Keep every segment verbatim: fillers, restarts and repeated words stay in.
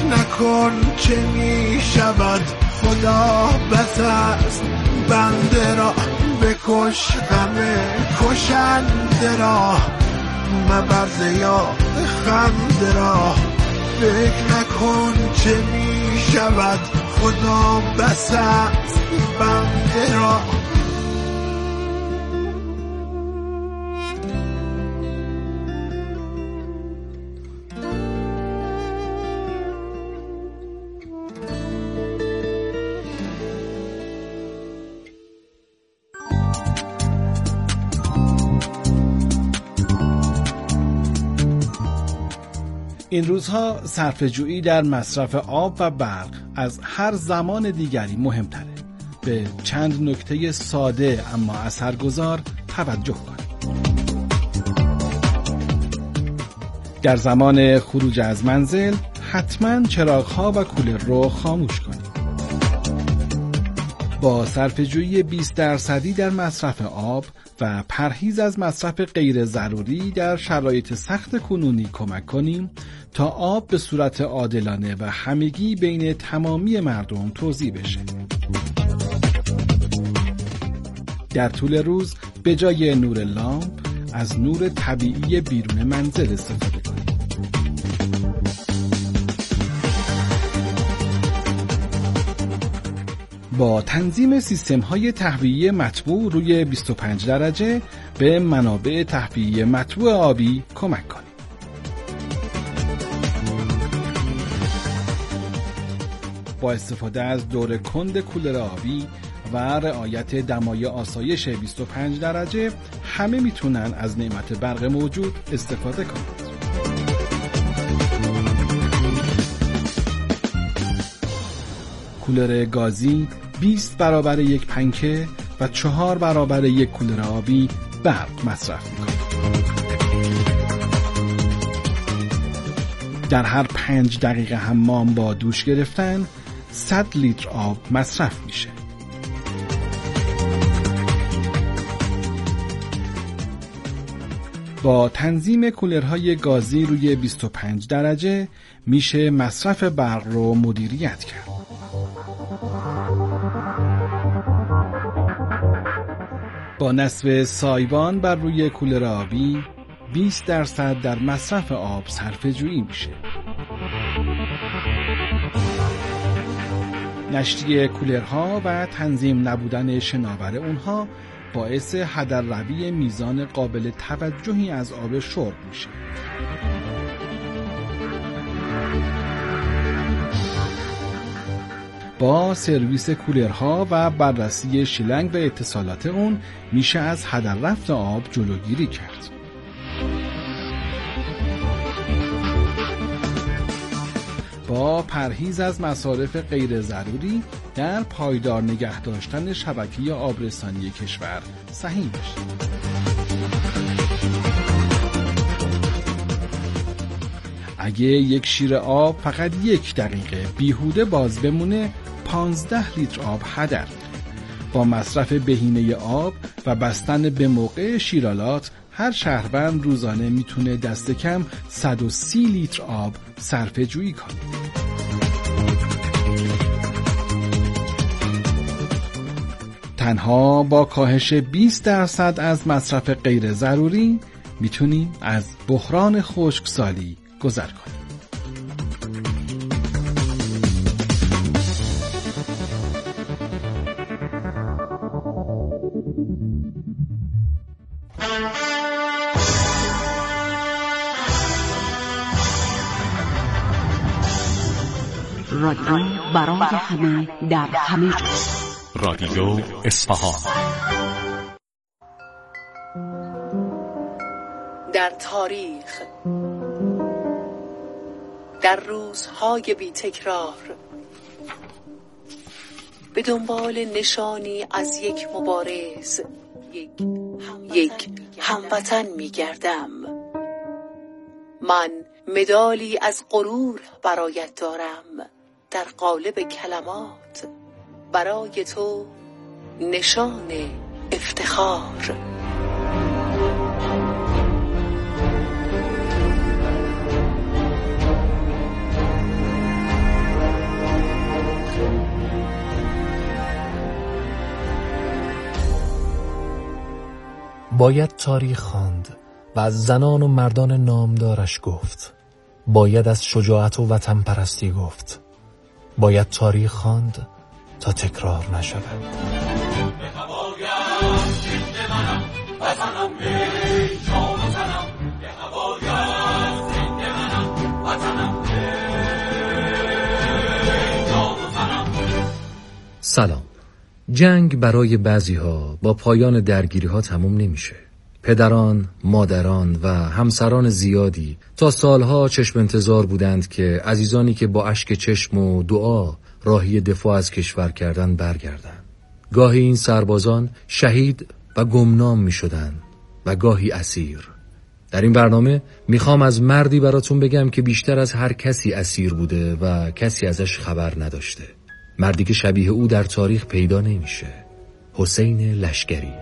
فکر نکن چه می شود، خدا بس است بنده را بکش، غم کشنده را مبرز یا خنده را. فکر نکن چه می شود، خدا بس است بنده را. این روزها صرفه‌جویی در مصرف آب و برق از هر زمان دیگری مهمتره. به چند نکته ساده اما اثرگذار توجه کنید. در زمان خروج از منزل حتما چراغ‌ها و کولر رو خاموش کنید. با صرفه‌جویی بیست درصدی در مصرف آب و پرهیز از مصرف غیر ضروری در شرایط سخت کنونی کمک کنیم تا آب به صورت عادلانه و همگی بین تمامی مردم توزیع بشه. در طول روز به جای نور لامپ از نور طبیعی بیرون منزل استفاده کنید. با تنظیم سیستم‌های تهویه مطبوع روی بیست و پنج درجه به منابع تهویه مطبوع آبی کمک کنید. با استفاده از دور کند کولر آبی و رعایت دمای آسایش بیست و پنج درجه همه میتونن از نعمت برق موجود استفاده کنند. کولر گازی بیست برابر یک پنکه و چهار برابر یک کولر آبی برق مصرف میکنه. در هر پنج دقیقه حمام با دوش گرفتن صد لیتر آب مصرف میشه. با تنظیم کولرهای گازی روی بیست و پنج درجه میشه مصرف برق رو مدیریت کرد. با نصب سایبان بر روی کولر آبی بیست درصد در مصرف آب صرفه‌جویی میشه. نشتی کولرها و تنظیم نبودن شناور اونها باعث هدرروی میزان قابل توجهی از آب شرب میشه. با سرویس کولرها و بررسی شیلنگ و اتصالات اون میشه از هدر رفت آب جلوگیری کرد. با پرهیز از مصارف غیر ضروری در پایدار نگه داشتن شبکه آبرسانی کشور سهیم بشید. اگه یک شیر آب فقط یک دقیقه بیهوده باز بمونه پانزده لیتر آب هدر. با مصرف بهینه آب و بستن به موقع شیرالات هر شهروند روزانه میتونه دست کم صد و سی لیتر آب صرفه جویی کنه. تنها با کاهش بیست درصد از مصرف غیر ضروری میتونیم از بحران خشکسالی گذر کنیم. رادیو برای همه در همه جا. رادیو اصفهان. در تاریخ، در روزهای بی تکرار، به دنبال نشانی از یک مبارز، یک, یک هموطن می گردم. من مدالی از غرور برایت دارم، در قالب کلمات برای تو نشان افتخار. باید تاریخ خواند و از زنان و مردان نامدارش گفت. باید از شجاعت و وطن پرستی گفت. باید تاریخ خواند تا تکرار نشود. سلام. جنگ برای بعضی‌ها با پایان درگیری‌ها تموم نمیشه. پدران، مادران و همسران زیادی تا سالها چشم انتظار بودند که عزیزانی که با اشک چشم و دعا راهی دفاع از کشور کردن برگردند. گاهی این سربازان شهید و گمنام می شدن و گاهی اسیر. در این برنامه میخوام از مردی براتون بگم که بیشتر از هر کسی اسیر بوده و کسی ازش خبر نداشته. مردی که شبیه او در تاریخ پیدا نمیشه. حسین لشکری.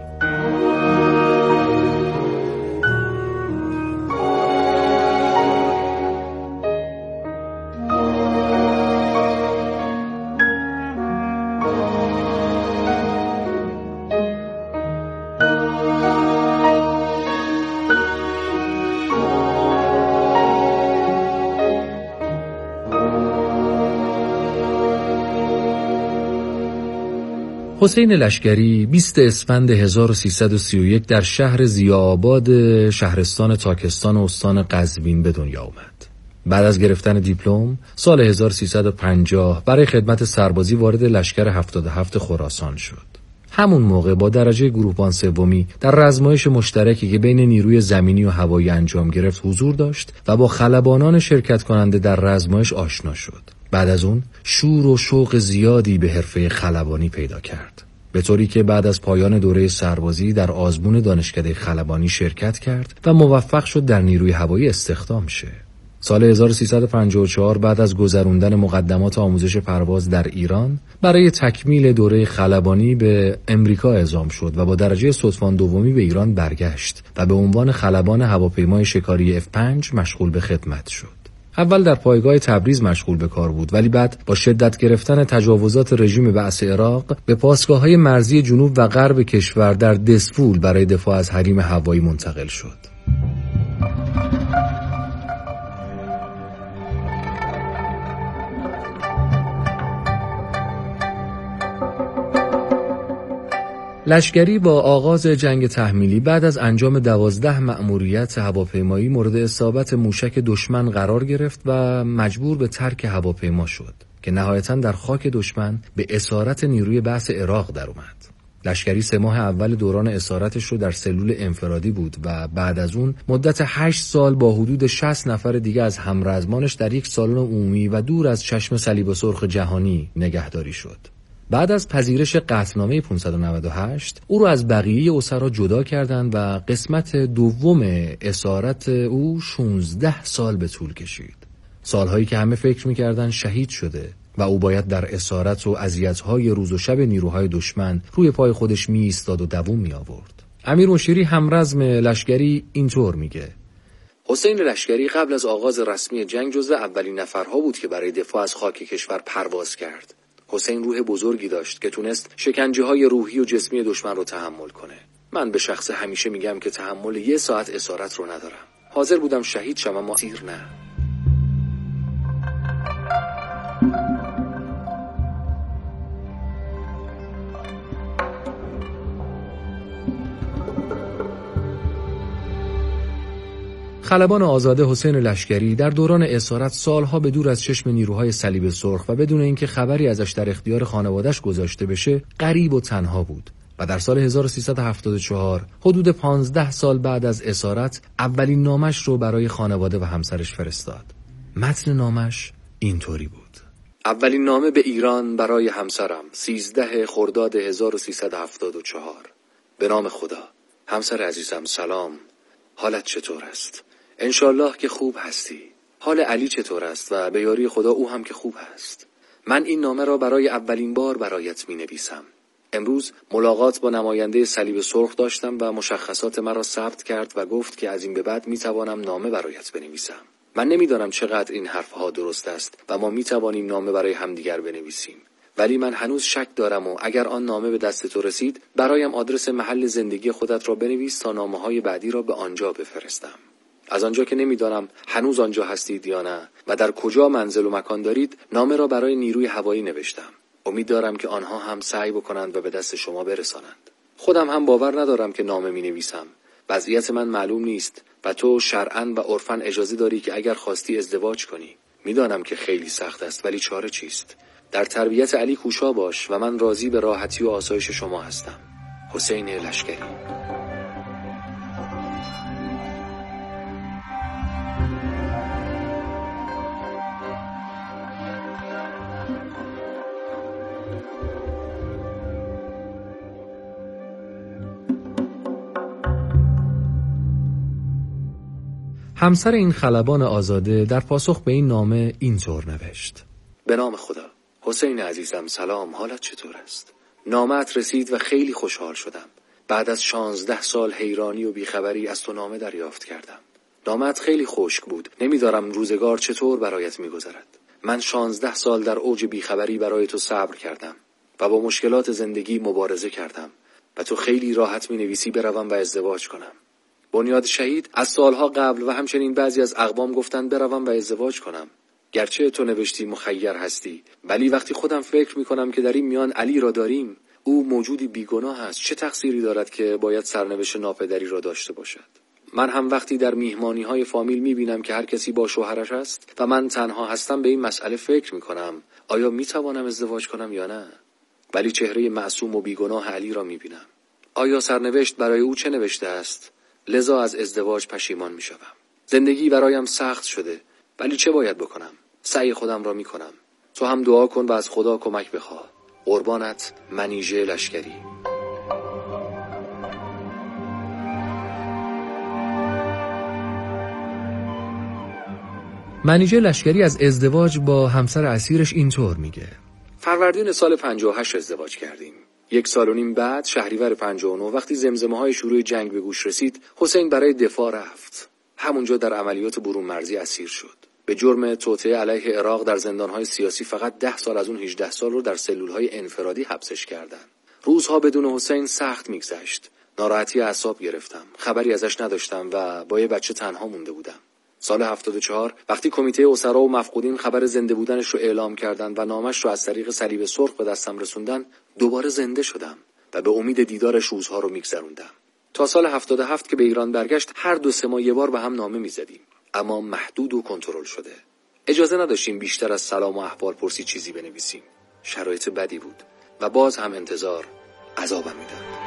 حسین لشکری بیست اسفند هزار و سیصد و سی و یک در شهر ضیاءآباد شهرستان تاکستان و استان قزوین به دنیا آمد. بعد از گرفتن دیپلم سال هزار و سیصد و پنجاه برای خدمت سربازی وارد لشکر هفتاد و هفت خراسان شد. همون موقع با درجه گروهبان سومی در رزمایش مشترکی که بین نیروی زمینی و هوایی انجام گرفت حضور داشت و با خلبانان شرکت کننده در رزمایش آشنا شد. بعد از اون شور و شوق زیادی به حرفه خلبانی پیدا کرد، به طوری که بعد از پایان دوره سربازی در آزمون دانشکده خلبانی شرکت کرد و موفق شد در نیروی هوایی استخدام شه. سال هزار و سیصد و پنجاه و چهار بعد از گذروندن مقدمات آموزش پرواز در ایران برای تکمیل دوره خلبانی به امریکا اعزام شد و با درجه ستوان دومی به ایران برگشت و به عنوان خلبان هواپیمای شکاری اف پنج مشغول به خدمت شد. اول در پایگاه تبریز مشغول به کار بود، ولی بعد با شدت گرفتن تجاوزات رژیم بعث عراق به پاسگاه‌های مرزی جنوب و غرب کشور در دسفول برای دفاع از حریم هوایی منتقل شد. لشکری با آغاز جنگ تحمیلی بعد از انجام دوازده مأموریت هواپیمایی مورد اصابت موشک دشمن قرار گرفت و مجبور به ترک هواپیما شد که نهایتاً در خاک دشمن به اسارت نیروی بعث عراق در اومد. لشکری سه ماه اول دوران اسارتش رو در سلول انفرادی بود و بعد از اون مدت هشت سال با حدود شصت نفر دیگه از همرزمانش در یک سالن عمومی و دور از چشم صلیب سرخ جهانی نگهداری شد. بعد از پذیرش قطعنامه پانصد و نود و هشت او رو از بقیه اسرا جدا کردند و قسمت دوم اسارت او شانزده سال به طول کشید. سالهایی که همه فکر می‌کردن شهید شده و او باید در اسارت و اذیت‌های روز و شب نیروهای دشمن روی پای خودش می‌ایستاد و دووم می‌آورد. امیر مشیری همرزم لشکری اینطور میگه: حسین لشکری قبل از آغاز رسمی جنگ جزو اولین نفرها بود که برای دفاع از خاک کشور پرواز کرد. حسین روح بزرگی داشت که تونست شکنجه‌های روحی و جسمی دشمن رو تحمل کنه. من به شخص همیشه میگم که تحمل یه ساعت اسارت رو ندارم. حاضر بودم شهید شم اما اسیر نه. خلبان آزاده حسین لشکری در دوران اسارت سالها به دور از چشم نیروهای صلیب سرخ و بدون اینکه خبری ازش در اختیار خانواده‌اش گذاشته بشه غریب و تنها بود و در سال هزار و سیصد و هفتاد و چهار حدود پانزده سال بعد از اسارت اولین نامش رو برای خانواده و همسرش فرستاد. متن نامش اینطوری بود: اولین نامه به ایران برای همسرم، سیزده خرداد هزار و سیصد و هفتاد و چهار. به نام خدا. همسر عزیزم سلام. حالت چطور است؟ انشالله که خوب هستی. حال علی چطور است و به یاری خدا او هم که خوب هست. من این نامه را برای اولین بار برایت می نویسم. امروز ملاقات با نماینده صلیب سرخ داشتم و مشخصات مرا ثبت کرد و گفت که از این به بعد می توانم نامه برایت بنویسم. من نمیدانم چقدر این حرفها درست است و ما می توانیم نامه برای همدیگر بنویسیم، ولی من هنوز شک دارم و اگر آن نامه به دست تو رسید برایم آدرس محل زندگی خودت را بنویس تا نامه‌های بعدی را به آنجا بفرستم. از آنجا که نمیدانم هنوز آنجا هستید یا نه و در کجا منزل و مکان دارید، نامه را برای نیروی هوایی نوشتم. امید دارم که آنها هم سعی بکنند و به دست شما برسانند. خودم هم باور ندارم که نامه می نویسم. وضعیت من معلوم نیست و تو شرعاً و عرفاً اجازه داری که اگر خواستی ازدواج کنی. میدانم که خیلی سخت است ولی چاره چیست؟ در تربیت علی کوشا باش و من راضی به راحتی و آسایش شما هستم. حسین لشکری. همسر این خلبان آزاده در پاسخ به این نامه اینطور نوشت: به نام خدا. حسین عزیزم سلام، حالت چطور است؟ نامت رسید و خیلی خوشحال شدم. بعد از شانزده سال حیرانی و بیخبری از تو نامه دریافت کردم. نامت خیلی خشک بود. نمیدارم روزگار چطور برایت میگذرد. من شانزده سال در اوج بیخبری برای تو صبر کردم و با مشکلات زندگی مبارزه کردم و تو خیلی راحت می نویسی بروم و ازدواج کنم. بنیاد شهید از سالها قبل و همچنین بعضی از اقوام گفتن بروم و ازدواج کنم. گرچه تو نوشتی مخیر هستی، ولی وقتی خودم فکر می کنم که در این میان علی را داریم، او موجودی بیگناه است، چه تقصیری دارد که باید سرنوشت ناپدری را داشته باشد؟ من هم وقتی در میهمانی های فامیل می بینم که هر کسی با شوهرش است و من تنها هستم به این مسئله فکر می کنم آیا می توانم ازدواج کنم یا نه؟ ولی چهره معصوم و بیگناه علی را می بینم. آیا سرنوشت برای او چه نوشته است؟ لذا از ازدواج پشیمان می شدم. زندگی برایم سخت شده، ولی چه باید بکنم؟ سعی خودم را می کنم. تو هم دعا کن و از خدا کمک بخواه. قربانت، منیژه لشکری. منیژه لشکری از ازدواج با همسر اسیرش اینطور میگه: فروردین سال پنجاه و هشت ازدواج کردیم. یک سال و نیم بعد شهریور پنجاه و نه وقتی زمزمه های شروع جنگ به گوش رسید، حسین برای دفاع رفت. همونجا در عملیات برون مرزی اسیر شد. به جرم توطئه علیه عراق در زندانهای سیاسی فقط ده سال از اون هجده سال رو در سلولهای انفرادی حبسش کردن. روزها بدون حسین سخت میگذشت. ناراحتی اعصاب گرفتم. خبری ازش نداشتم و با یه بچه تنها مونده بودم. سال هفتاد و چهار وقتی کمیته اسرا و مفقودین خبر زنده بودنش رو اعلام کردند و نامش رو از طریق صلیب سرخ به دستم رسوندن، دوباره زنده شدم و به امید دیدارش روزها رو میگذروندم. تا سال هفتاد و هفت که به ایران برگشت هر دو سه ماه یه بار به هم نامه میزدیم، اما محدود و کنترل شده. اجازه نداشتیم بیشتر از سلام و احوال پرسی چیزی بنویسیم. شرایط بدی بود و باز هم انتظار عذابم میداد.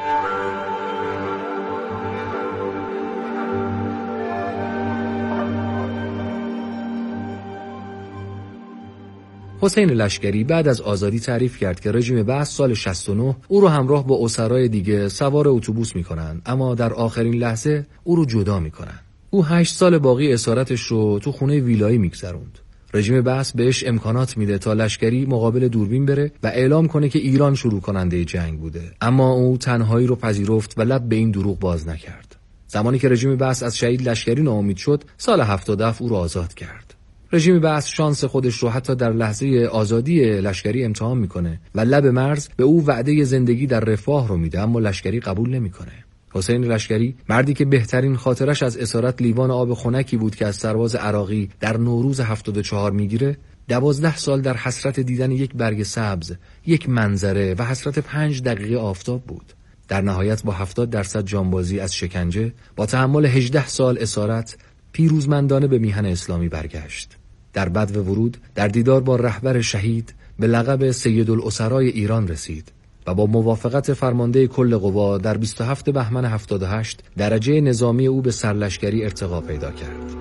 حسین لشکری بعد از آزادی تعریف کرد که رژیم بعث سال شصت و نه او رو همراه با اسرای دیگه سوار اتوبوس میکنن، اما در آخرین لحظه او رو جدا میکنن. او هشت سال باقی اسارتش رو تو خونه ویلایی میگذروند. رژیم بعث بهش امکانات میده تا لشکری مقابل دوربین بره و اعلام کنه که ایران شروع کننده جنگ بوده، اما او تنهایی رو پذیرفت و لب به این دروغ باز نکرد. زمانی که رژیم بعث از شهید لشکری ناامید شد، سال هفتاد و هفت او رو آزاد کرد. رژیم بعث شانس خودش رو حتی در لحظه آزادی لشکری امتحان میکنه و لب مرز به او وعده زندگی در رفاه رو میده، اما لشکری قبول نمیکنه. حسین لشکری، مردی که بهترین خاطرش از اسارت لیوان آب خنکی بود که از سرباز عراقی در نوروز هفتاد و چهار میگیره، دوازده سال در حسرت دیدن یک برگ سبز، یک منظره و حسرت پنج دقیقه آفتاب بود. در نهایت با هفتاد درصد جانبازی از شکنجه، با تحمل هجده سال اسارت، پیروزمندانه به میهن اسلامی برگشت. در بدو ورود، در دیدار با رهبر شهید، به لقب سیدالاسرای ایران رسید و با موافقت فرمانده کل قوا در بیست و هفتم بهمن هفتاد و هشت درجه نظامی او به سرلشکری ارتقا پیدا کرد.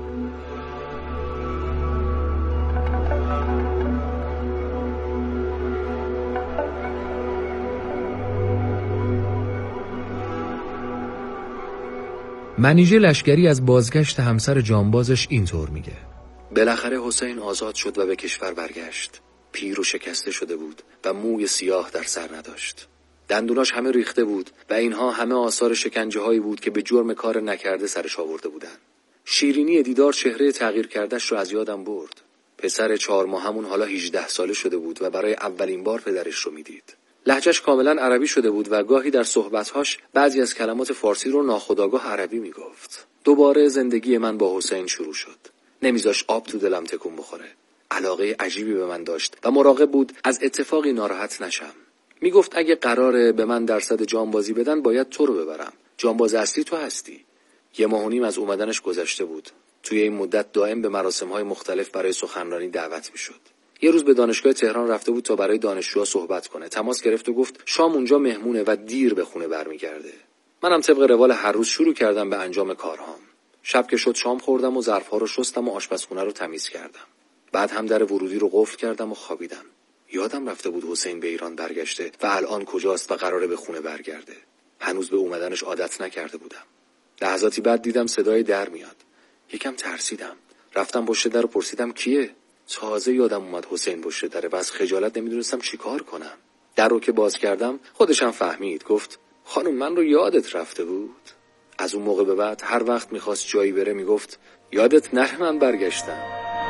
منیژه لشکری از بازگشت همسر جانبازش اینطور میگه: بالاخره حسین آزاد شد و به کشور برگشت. پیر و شکسته شده بود و موی سیاه در سر نداشت. دندوناش همه ریخته بود و اینها همه آثار شکنجه هایی بود که به جرم کار نکرده سرش آورده بودن. شیرینی دیدار چهره تغییر کردش رو از یادم برد. پسر چهار ماهمون حالا هجده ساله شده بود و برای اولین بار پدرش رو میدید. لهجهش کاملا عربی شده بود و گاهی در صحبت‌هاش بعضی از کلمات فارسی رو ناخودآگاه عربی میگفت. دوباره زندگی من با حسین شروع شد. نمیذاش آب تو دلم تکون بخوره. علاقه عجیبی به من داشت و مراقب بود از اتفاقی ناراحت نشم. میگفت اگه قراره به من درصد جانبازی بدن باید تو رو ببرم. جانباز اصلی تو هستی. یه ماه و نیم از اومدنش گذشته بود. توی این مدت دائم به مراسم‌های مختلف برای سخنرانی دعوت میشد. یه روز به دانشگاه تهران رفته بود تا برای دانشجوها صحبت کنه. تماس گرفت و گفت شام اونجا مهمونه و دیر به خونه برمیگرده. منم طبق روال هر روز شروع کردم به انجام کارهام. شب که شد شام خوردم و ظرف‌ها رو شستم و آشپزخونه رو تمیز کردم. بعد هم در ورودی رو قفل کردم و خوابیدم. یادم رفته بود حسین به ایران برگشته و الان کجاست و قراره به خونه برگرده. هنوز به اومدنش عادت نکرده بودم. لحظاتی بعد دیدم صدای در میاد. یکم ترسیدم. رفتم پشت در و پرسیدم کیه؟ تازه یادم اومد حسین پشت دره و از خجالت نمیدونستم چی کار کنم. در رو که باز کردم خودشم فهمید. گفت خانم من رو یادت رفته بود؟ از اون موقع به بعد هر وقت میخواست جایی بره میگفت یادت نره من برگشتم.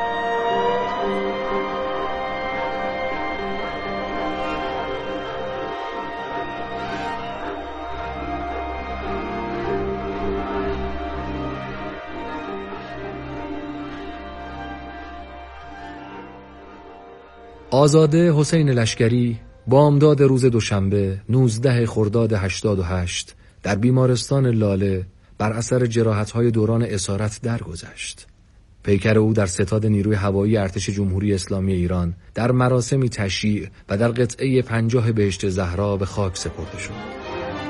آزاده حسین لشکری بامداد روز دوشنبه نوزده خرداد هشتاد و هشت در بیمارستان لاله بر اثر جراحت‌های دوران اسارت درگذشت. پیکر او در ستاد نیروی هوایی ارتش جمهوری اسلامی ایران در مراسمی تشییع و در قطعه پنجاه بهشت زهرا به خاک سپرده شد.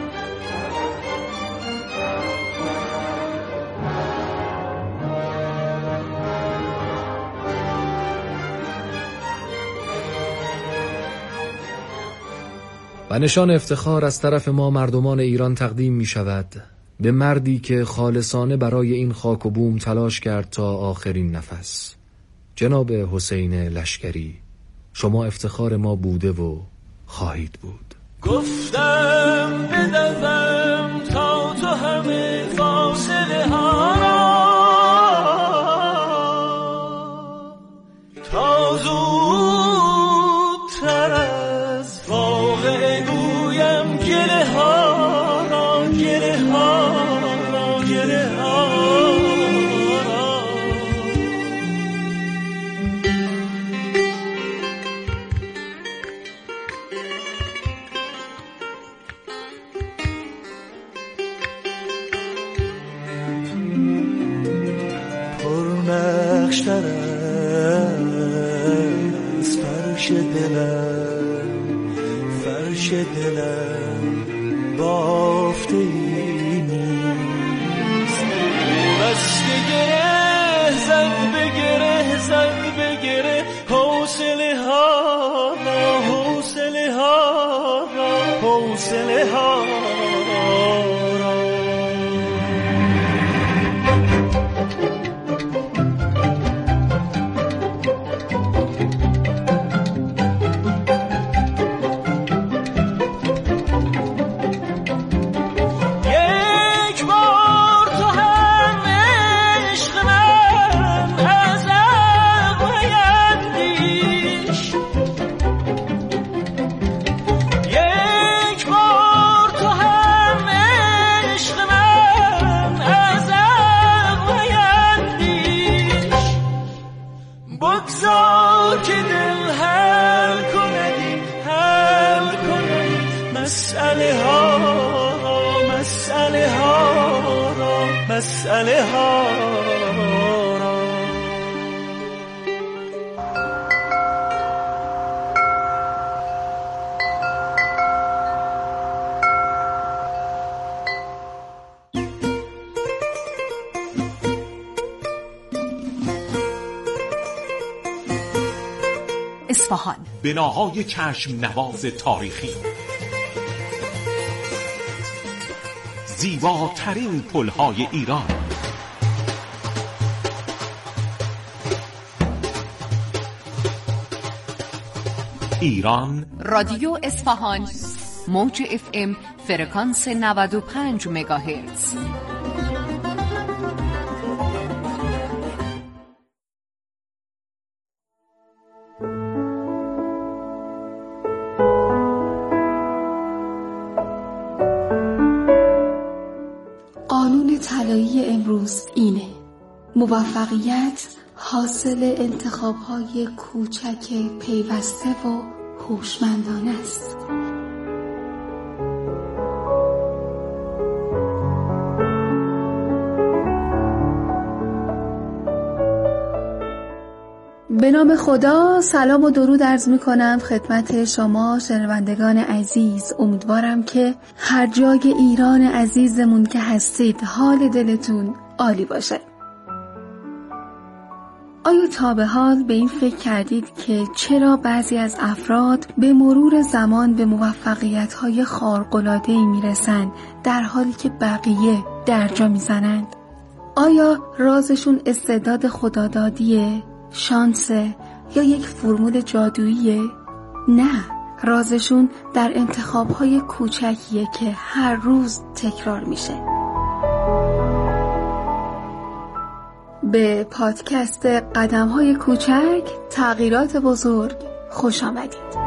و نشان افتخار از طرف ما مردمان ایران تقدیم می شود به مردی که خالصانه برای این خاک و بوم تلاش کرد تا آخرین نفس. جناب حسین لشکری، شما افتخار ما بوده و خواهید بود. گفتم بدوم تا تو همه فاصله ها را تا زودتر از واقع گویم گله ها را گله ها را گله ها را. پرنقشتر از فرش دلم فرش دلم بافته ای نیست. بس که گره زد به گره زد به گره حوصله ها را حوصله ها را حوصله ها را. مسئله ها را. اصفهان، بناهای چشم نواز تاریخی، زیباترین پلهای ایران، ایران رادیو اصفهان، موج اف ام فرکانس نود و پنج مگاهرتز. طلایی امروز اینه: موفقیت حاصل انتخاب‌های کوچک پیوسته و هوشمندانه است. به نام خدا، سلام و درود عرض می کنم خدمت شما شنوندگان عزیز. امیدوارم که هر جای ایران عزیزمون که هستید حال دلتون عالی باشه. آیا تا به حال به این فکر کردید که چرا بعضی از افراد به مرور زمان به موفقیت‌های خارق‌العاده‌ای میرسن در حالی که بقیه درجا میزنند؟ آیا رازشون استعداد خدادادیه؟ شانسه یا یک فرمول جادوییه؟ نه، رازشون در انتخاب‌های کوچکیه که هر روز تکرار میشه. به پادکست قدم‌های کوچک، تغییرات بزرگ خوش آمدید.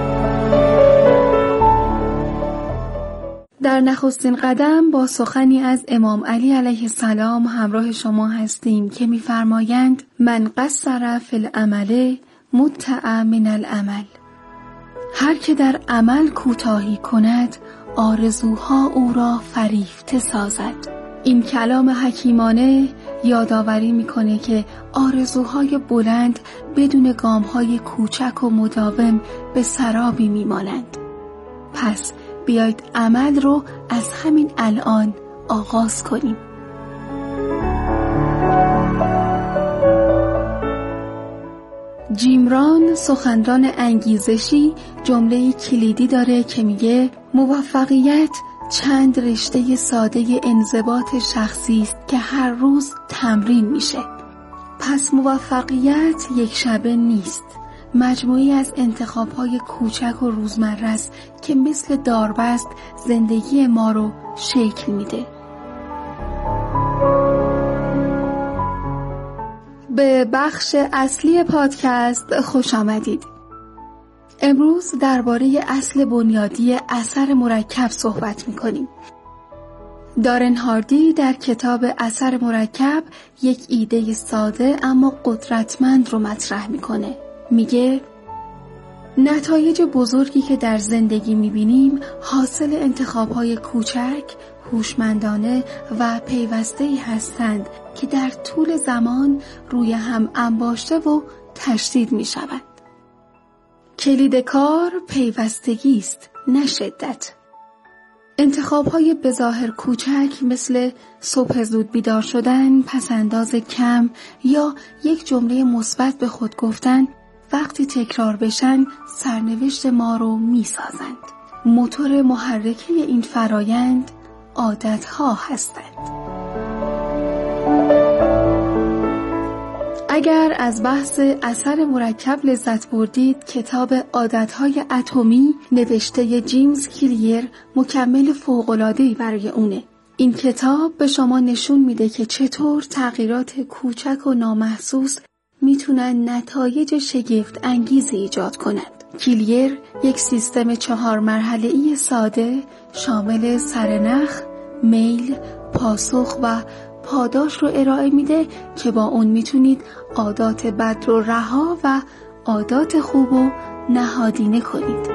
در نخستین قدم با سخنی از امام علی علیه السلام همراه شما هستیم که می‌فرمایند: من قصر فی العمل متع من العمل. هر که در عمل کوتاهی کند، آرزوها او را فریفته سازد. این کلام حکیمانه یادآوری میکنه که آرزوهای بلند بدون گامهای کوچک و مداوم به سرابی میمانند. پس بیایید عمل رو از همین الان آغاز کنیم. جیم ران، سخنران انگیزشی، جمله‌ای کلیدی داره که میگه موفقیت چند رشته ساده انضباط شخصی است که هر روز تمرین میشه. پس موفقیت یک شبه نیست، مجموعی از انتخاب‌های کوچک و روزمره است که مثل داربست زندگی ما رو شکل میده. به بخش اصلی پادکست خوش آمدید. امروز درباره اصل بنیادی اثر مرکب صحبت می‌کنیم. دارن هاردی در کتاب اثر مرکب یک ایده ساده اما قدرتمند رو مطرح می‌کنه. میگه نتایج بزرگی که در زندگی می‌بینیم حاصل انتخاب‌های کوچک، هوشمندانه و پیوسته‌ای هستند که در طول زمان روی هم انباشته و تشدید می‌شوند. کلید کار پیوستگی است، نه شدت. انتخاب‌های بظاهر کوچک مثل صبح زود بیدار شدن، پس‌انداز کم یا یک جمله مثبت به خود گفتن، وقتی تکرار بشن سرنوشت ما رو می‌سازند. موتور محرکه این فرایند عادت‌ها هستند. اگر از بحث اثر مرکب لذت بردید، کتاب عادت‌های اتمی نوشته جیمز کلیر مکمل فوق‌العاده‌ای برای اونه. این کتاب به شما نشون میده که چطور تغییرات کوچک و نامحسوس میتونن نتایج شگفت انگیزی ایجاد کنند. کلیر یک سیستم چهار مرحله‌ای ساده شامل سرنخ، میل، پاسخ و پاداش رو ارائه میده که با اون میتونید عادات بد رو رها و عادات خوب رو نهادینه کنید.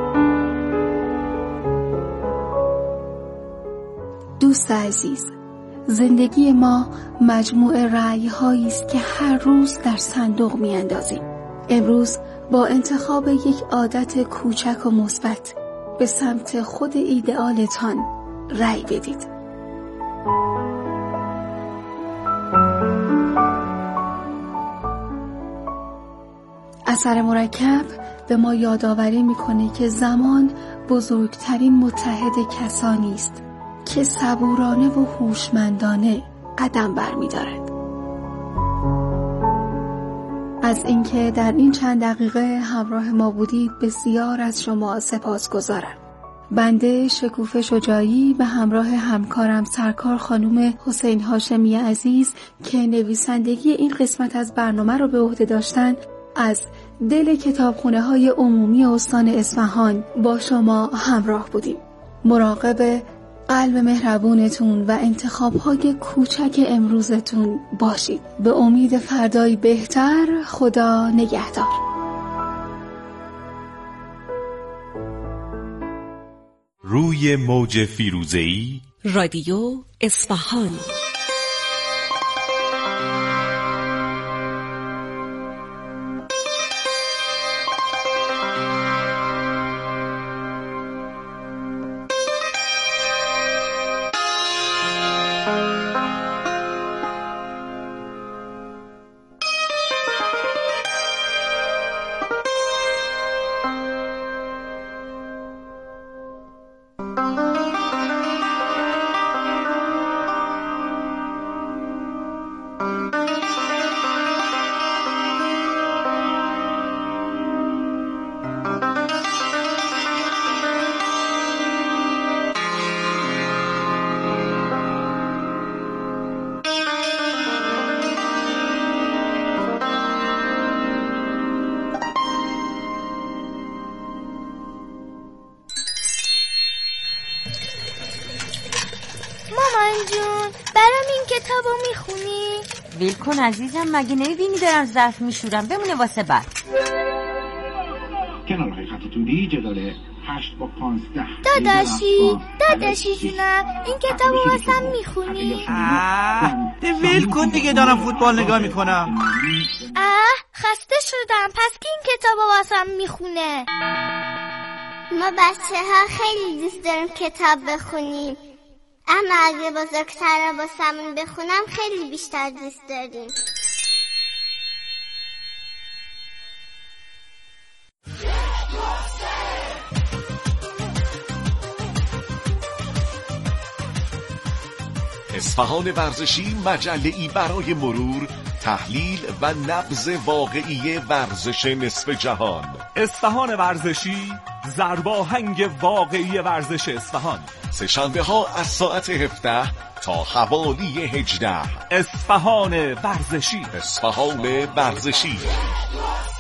دوست عزیز، زندگی ما مجموعه رأی‌هایی است که هر روز در صندوق میاندازیم. امروز با انتخاب یک عادت کوچک و مثبت به سمت خود ایدئالتان رأی بدید. اثر مرکب به ما یادآوری میکنه که زمان بزرگترین متحد کسانی است که صبورانه و هوشمندانه قدم برمی‌دارد. از اینکه در این چند دقیقه همراه ما بودید بسیار از شما سپاسگزارم. بنده شکوفه شجاعی به همراه همکارم سرکار خانم حسین هاشمی عزیز که نویسندگی این قسمت از برنامه رو به عهده داشتن، از دل کتابخانه‌های عمومی استان اصفهان با شما همراه بودیم. مراقب قلب مهربونتون و انتخاب‌های کوچک امروزتون باشید. به امید فردایی بهتر. خدا نگهدار. روی موج فیروزه‌ای رادیو اصفهان. مامان جون برام این کتابو میخونی؟ ویل کن عزیزم، مگه نمیبینی دارم ظرف میشورم؟ بمونه واسه بعد. کنارهای خط طولی جدال هشت با پانزده. داداشی داداشی جونم این کتابو واسم میخونی؟ آه ده ویل کن دیگه، دارم فوتبال نگاه میکنم. آه خسته شدم، پس کی این کتابو واسم میخونه؟ ما بچه ها خیلی دوست داریم کتاب بخونیم، اما اگه بزرگتر رو واسمون بخونم خیلی بیشتر دوست داریم. اصفهان ورزشی، مجله‌ای برای مرور، تحلیل و نبض واقعی ورزش نصف جهان. اصفهان ورزشی، ضرباهنگ واقعی ورزش اصفهان. سه شنبه ها از ساعت هفده تا حوالی هجده. اصفهان ورزشی. اصفهان ورزشی.